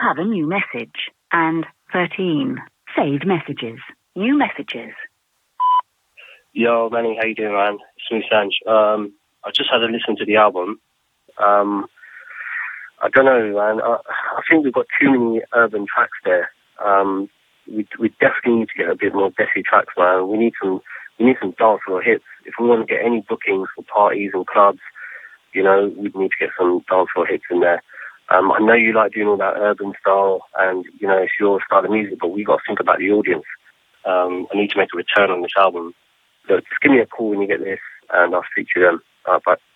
have a new message and 13 saved messages. New messages. Yo, Manny, how you doing, man? It's me, Sanj. I just had to listen to the album. I don't know, man. I think we've got too many urban tracks there. We definitely need to get a bit more Desi tracks, man. We need some dancehall hits. If we want to get any bookings for parties and clubs, you know, we need to get some dancehall hits in there. I know you like doing all that urban style, and you know it's your style of music, but we got to think about the audience. I need to make a return on this album. So just give me a call when you get this, and I'll speak to you then. Bye.